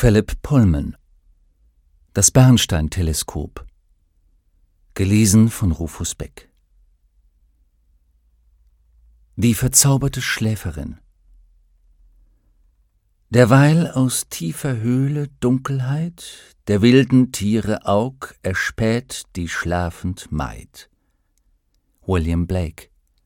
Philip Pullman. Das Bernstein-Teleskop. Gelesen von Rufus Beck. Die verzauberte Schläferin. Derweil aus tiefer Höhle Dunkelheit der wilden Tiere Aug erspäht die schlafend Maid. William Blake.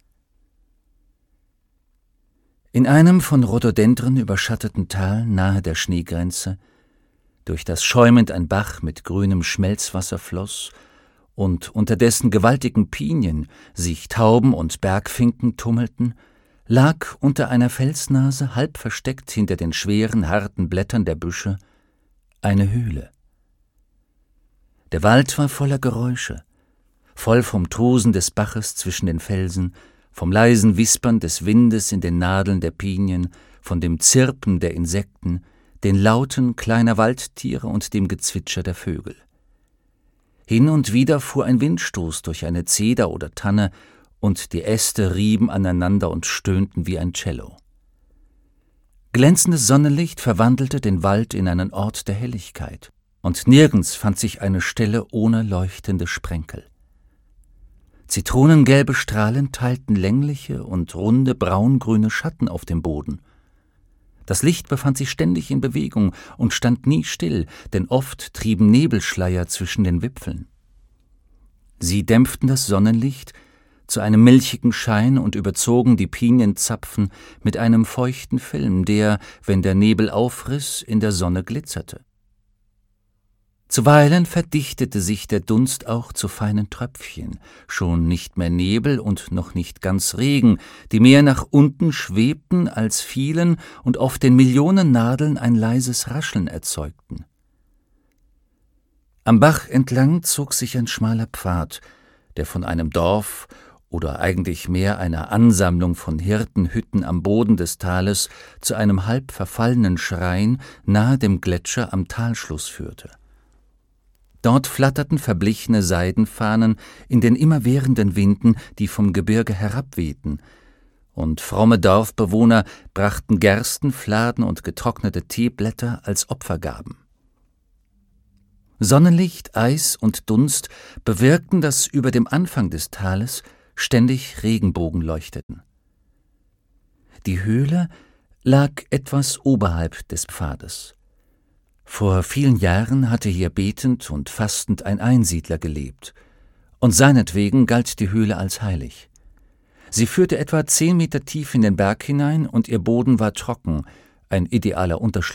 In einem von Rhododendren überschatteten Tal nahe der Schneegrenze, durch das schäumend ein Bach mit grünem Schmelzwasser floss und unter dessen gewaltigen Pinien sich Tauben und Bergfinken tummelten, lag unter einer Felsnase, halb versteckt hinter den schweren, harten Blättern der Büsche, eine Höhle. Der Wald war voller Geräusche, voll vom Tosen des Baches zwischen den Felsen, vom leisen Wispern des Windes in den Nadeln der Pinien, von dem Zirpen der Insekten, den Lauten kleiner Waldtiere und dem Gezwitscher der Vögel. Hin und wieder fuhr ein Windstoß durch eine Zeder oder Tanne, und die Äste rieben aneinander und stöhnten wie ein Cello. Glänzendes Sonnenlicht verwandelte den Wald in einen Ort der Helligkeit, und nirgends fand sich eine Stelle ohne leuchtende Sprenkel. Zitronengelbe Strahlen teilten längliche und runde braungrüne Schatten auf dem Boden. Das Licht befand sich ständig in Bewegung und stand nie still, denn oft trieben Nebelschleier zwischen den Wipfeln. Sie dämpften das Sonnenlicht zu einem milchigen Schein und überzogen die Pinienzapfen mit einem feuchten Film, der, wenn der Nebel aufriss, in der Sonne glitzerte. Zuweilen verdichtete sich der Dunst auch zu feinen Tröpfchen, schon nicht mehr Nebel und noch nicht ganz Regen, die mehr nach unten schwebten, als fielen und auf den Millionen Nadeln ein leises Rascheln erzeugten. Am Bach entlang zog sich ein schmaler Pfad, der von einem Dorf oder eigentlich mehr einer Ansammlung von Hirtenhütten am Boden des Tales zu einem halb verfallenen Schrein nahe dem Gletscher am Talschluss führte. Dort flatterten verblichene Seidenfahnen in den immerwährenden Winden, die vom Gebirge herabwehten, und fromme Dorfbewohner brachten Gerstenfladen und getrocknete Teeblätter als Opfergaben. Sonnenlicht, Eis und Dunst bewirkten, dass über dem Anfang des Tales ständig Regenbogen leuchteten. Die Höhle lag etwas oberhalb des Pfades. Vor vielen Jahren hatte hier betend und fastend ein Einsiedler gelebt, und seinetwegen galt die Höhle als heilig. Sie führte etwa 10 Meter tief in den Berg hinein, und ihr Boden war trocken, ein idealer Unterschlupf